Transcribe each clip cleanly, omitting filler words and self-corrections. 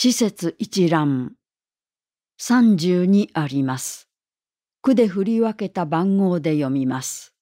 施設一覧。32あります。区で振り分けた番号で読みます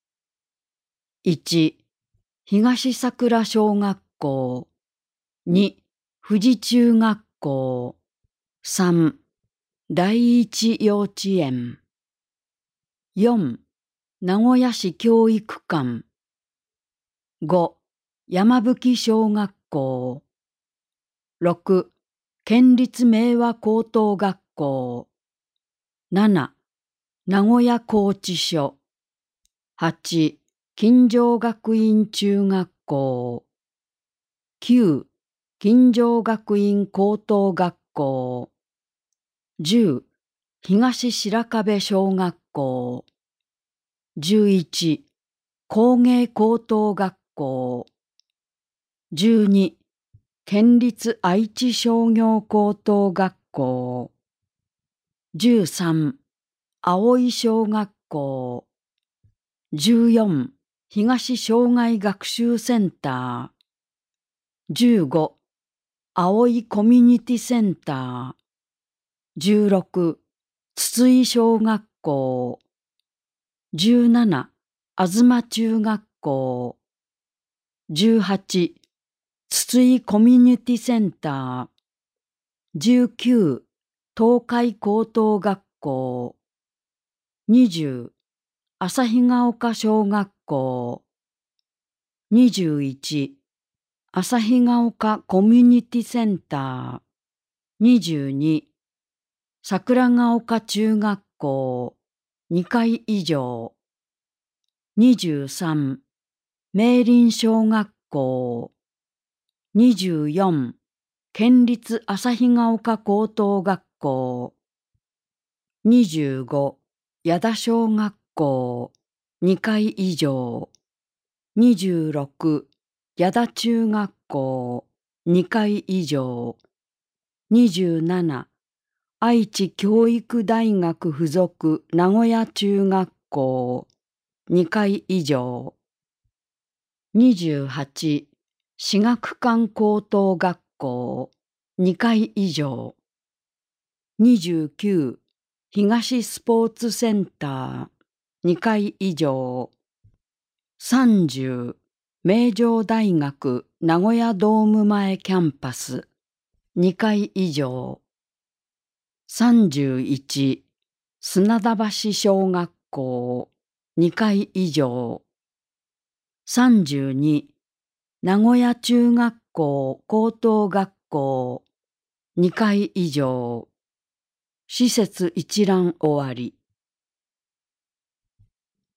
。1、東桜小学校。2、富士中学校。3、第一幼稚園。4、名古屋市教育館。5、山吹小学校。6、県立明和高等学校。7、名古屋拘置所。8、金城学院中学校。9、金城学院高等学校。10、東白壁小学校。11、工芸高等学校。12、県立愛知商業高等学校。13、葵小学校。14、東障害学習センター。15、葵コミュニティセンター。16、筒井小学校。17、東中学校。18、筒井コミュニティセンター。19、東海高等学校。20、旭ヶ丘小学校。21、旭ヶ丘コミュニティセンター。22、桜ヶ丘中学校2階以上。23、明林小学校。24、県立旭ヶ丘高等学校。25、矢田小学校2階以上。26、矢田中学校2階以上。27、愛知教育大学附属名古屋中学校2階以上。28、至学館高等学校2階以上。29、東スポーツセンター2階以上。30、名城大学名古屋ドーム前キャンパス2階以上。31、砂田橋小学校2階以上。32、名古屋中学校高等学校2階以上。施設一覧終わり。